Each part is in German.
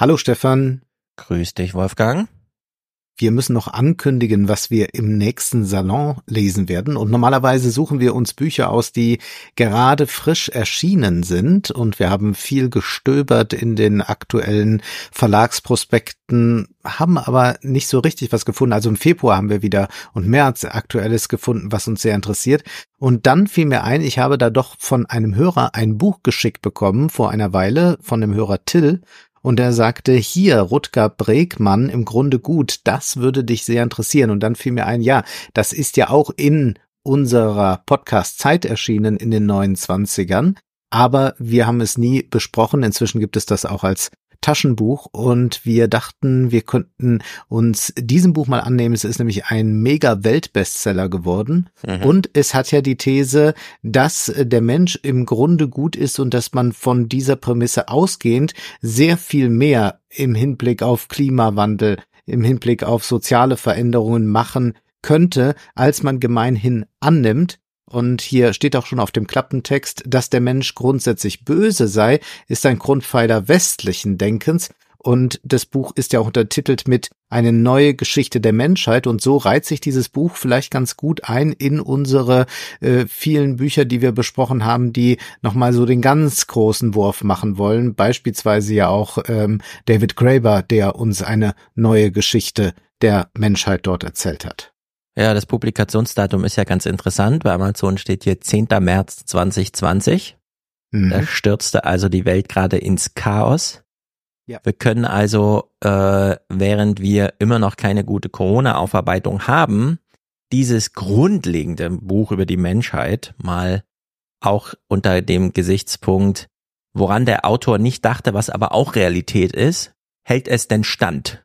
Hallo Stefan. Grüß dich, Wolfgang. Wir müssen noch ankündigen, was wir im nächsten Salon lesen werden. Und normalerweise suchen wir uns Bücher aus, die gerade frisch erschienen sind. Und wir haben viel gestöbert in den aktuellen Verlagsprospekten, haben aber nicht so richtig was gefunden. Also im Februar haben wir wieder und März Aktuelles gefunden, was uns sehr interessiert. Und dann fiel mir ein, ich habe da doch von einem Hörer ein Buch geschickt bekommen vor einer Weile, von dem Hörer Till. Und er sagte, hier, Rutger Bregmann, im Grunde gut, das würde dich sehr interessieren. Und dann fiel mir ein, ja, das ist ja auch in unserer Podcast-Zeit erschienen in den 29ern, aber wir haben es nie besprochen. Inzwischen gibt es das auch als Taschenbuch und wir dachten, wir könnten uns diesem Buch mal annehmen. Es ist nämlich ein Mega-Weltbestseller geworden und es hat ja die These, dass der Mensch im Grunde gut ist und dass man von dieser Prämisse ausgehend sehr viel mehr im Hinblick auf Klimawandel, im Hinblick auf soziale Veränderungen machen könnte, als man gemeinhin annimmt. Und hier steht auch schon auf dem Klappentext, dass der Mensch grundsätzlich böse sei, ist ein Grundpfeiler westlichen Denkens. Und das Buch ist ja auch untertitelt mit Eine neue Geschichte der Menschheit. Und so reiht sich dieses Buch vielleicht ganz gut ein in unsere vielen Bücher, die wir besprochen haben, die nochmal so den ganz großen Wurf machen wollen. Beispielsweise ja auch David Graeber, der uns eine neue Geschichte der Menschheit dort erzählt hat. Ja, das Publikationsdatum ist ja ganz interessant. Bei Amazon steht hier 10. März 2020. Da stürzte also die Welt gerade ins Chaos. Ja. Wir können also, während wir immer noch keine gute Corona-Aufarbeitung haben, dieses grundlegende Buch über die Menschheit mal auch unter dem Gesichtspunkt, woran der Autor nicht dachte, was aber auch Realität ist, hält es denn stand?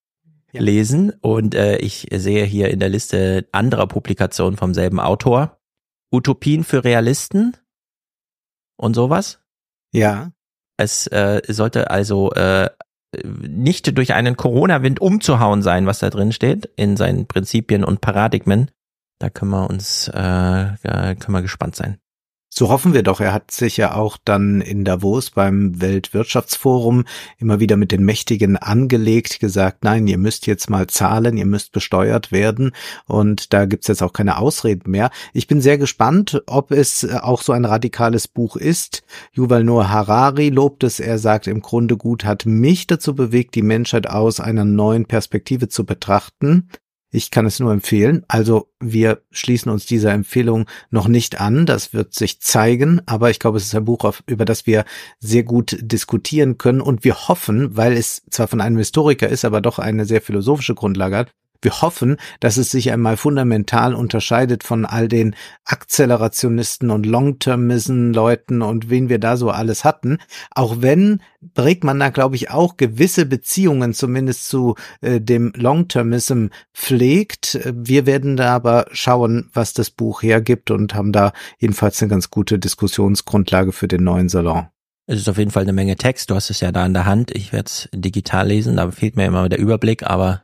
Lesen und ich sehe hier in der Liste anderer Publikationen vom selben Autor. Utopien für Realisten und sowas. Ja. Es sollte also nicht durch einen Corona-Wind umzuhauen sein, was da drin steht, in seinen Prinzipien und Paradigmen. Da können wir gespannt sein. So hoffen wir doch. Er hat sich ja auch dann in Davos beim Weltwirtschaftsforum immer wieder mit den Mächtigen angelegt, gesagt, nein, ihr müsst jetzt mal zahlen, ihr müsst besteuert werden und da gibt's jetzt auch keine Ausreden mehr. Ich bin sehr gespannt, ob es auch so ein radikales Buch ist. Yuval Noah Harari lobt es, er sagt, im Grunde gut hat mich dazu bewegt, die Menschheit aus einer neuen Perspektive zu betrachten. Ich kann es nur empfehlen. Also wir schließen uns dieser Empfehlung noch nicht an. Das wird sich zeigen. Aber ich glaube, es ist ein Buch, über das wir sehr gut diskutieren können. Und wir hoffen, weil es zwar von einem Historiker ist, aber doch eine sehr philosophische Grundlage hat, wir hoffen, dass es sich einmal fundamental unterscheidet von all den Akzelerationisten und Long-Termism-Leuten und wen wir da so alles hatten. Auch wenn Bregmann da, glaube ich, auch gewisse Beziehungen zumindest zu dem Long-Termism pflegt. Wir werden da aber schauen, was das Buch hergibt und haben da jedenfalls eine ganz gute Diskussionsgrundlage für den neuen Salon. Es ist auf jeden Fall eine Menge Text. Du hast es ja da in der Hand. Ich werde es digital lesen. Da fehlt mir immer der Überblick, aber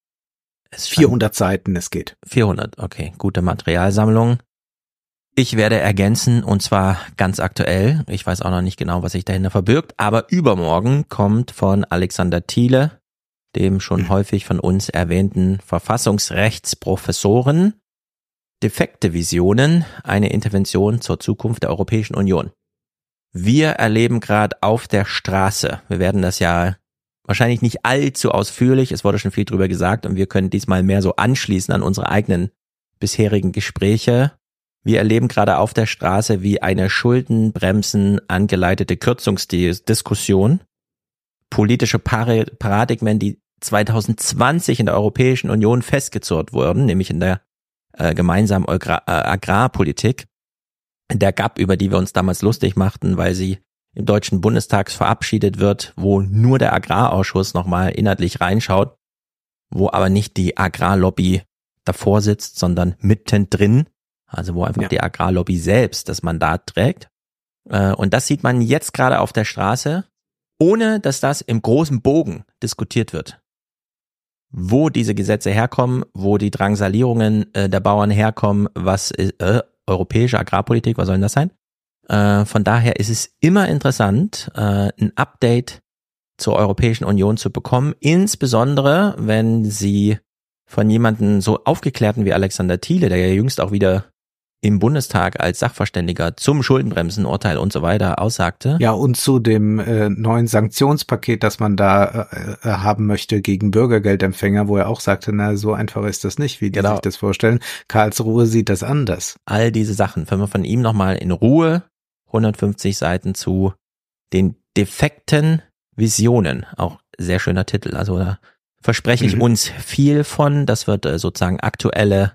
400 Seiten, es geht. 400, okay, gute Materialsammlung. Ich werde ergänzen, und zwar ganz aktuell, ich weiß auch noch nicht genau, was sich dahinter verbirgt, aber übermorgen kommt von Alexander Thiele, dem schon häufig von uns erwähnten Verfassungsrechtsprofessoren, Defekte Visionen, eine Intervention zur Zukunft der Europäischen Union. Wir erleben gerade auf der Straße, wir werden das ja wahrscheinlich nicht allzu ausführlich, es wurde schon viel drüber gesagt und wir können diesmal mehr so anschließen an unsere eigenen bisherigen Gespräche. Wir erleben gerade auf der Straße, wie eine Schuldenbremsen angeleitete Kürzungsdiskussion, politische Paradigmen, die 2020 in der Europäischen Union festgezurrt wurden, nämlich in der gemeinsamen Agrarpolitik, der GAP, über die wir uns damals lustig machten, weil sie im Deutschen Bundestag verabschiedet wird, wo nur der Agrarausschuss nochmal inhaltlich reinschaut, wo aber nicht die Agrarlobby davor sitzt, sondern mittendrin, also wo einfach die Agrarlobby selbst das Mandat trägt. Und das sieht man jetzt gerade auf der Straße, ohne dass das im großen Bogen diskutiert wird. Wo diese Gesetze herkommen, wo die Drangsalierungen der Bauern herkommen, was ist europäische Agrarpolitik, was soll denn das sein? Von daher ist es immer interessant, ein Update zur Europäischen Union zu bekommen, insbesondere wenn sie von jemandem so aufgeklärten wie Alexander Thiele, der ja jüngst auch wieder im Bundestag als Sachverständiger zum Schuldenbremsenurteil und so weiter aussagte. Ja, und zu dem neuen Sanktionspaket, das man da haben möchte gegen Bürgergeldempfänger, wo er auch sagte, na, so einfach ist das nicht, wie die sich das vorstellen. Karlsruhe sieht das anders. All diese Sachen, wenn wir von ihm nochmal in Ruhe 150 Seiten zu den defekten Visionen, auch sehr schöner Titel, also da verspreche ich uns viel von, das wird sozusagen aktuelle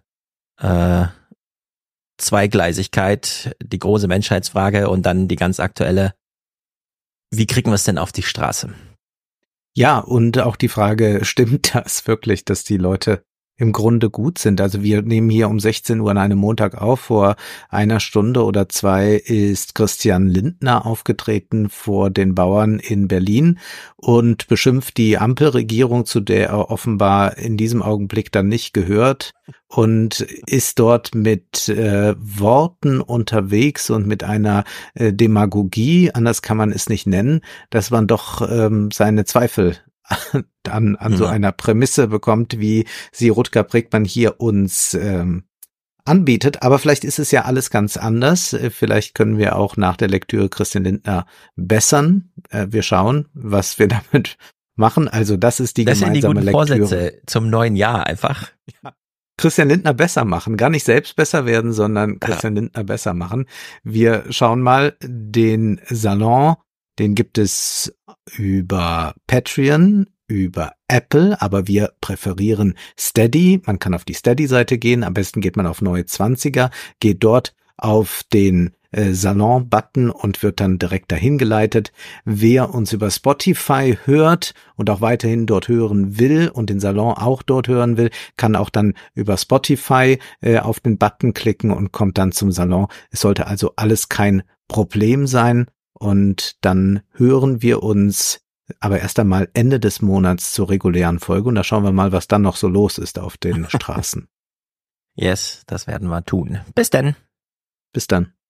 Zweigleisigkeit, die große Menschheitsfrage und dann die ganz aktuelle, wie kriegen wir es denn auf die Straße? Ja, und auch die Frage, stimmt das wirklich, dass die Leute im Grunde gut sind? Also wir nehmen hier um 16 Uhr an einem Montag auf. Vor einer Stunde oder zwei ist Christian Lindner aufgetreten vor den Bauern in Berlin und beschimpft die Ampelregierung, zu der er offenbar in diesem Augenblick dann nicht gehört, und ist dort mit Worten unterwegs und mit einer Demagogie, anders kann man es nicht nennen, dass man doch seine Zweifel an so einer Prämisse bekommt, wie sie Rutger Bregmann hier uns anbietet. Aber vielleicht ist es ja alles ganz anders. Vielleicht können wir auch nach der Lektüre Christian Lindner bessern. Wir schauen, was wir damit machen. Also das ist die gemeinsame Lektüre. Das sind die guten Vorsätze zum neuen Jahr einfach. Ja. Christian Lindner besser machen, gar nicht selbst besser werden, sondern Christian Lindner besser machen. Wir schauen mal, den Salon, den gibt es über Patreon, über Apple, aber wir präferieren Steady. Man kann auf die Steady-Seite gehen, am besten geht man auf Neue 20er, geht dort auf den Salon-Button und wird dann direkt dahin geleitet. Wer uns über Spotify hört und auch weiterhin dort hören will und den Salon auch dort hören will, kann auch dann über Spotify auf den Button klicken und kommt dann zum Salon. Es sollte also alles kein Problem sein. Und dann hören wir uns aber erst einmal Ende des Monats zur regulären Folge. Und da schauen wir mal, was dann noch so los ist auf den Straßen. Yes, das werden wir tun. Bis dann. Bis dann.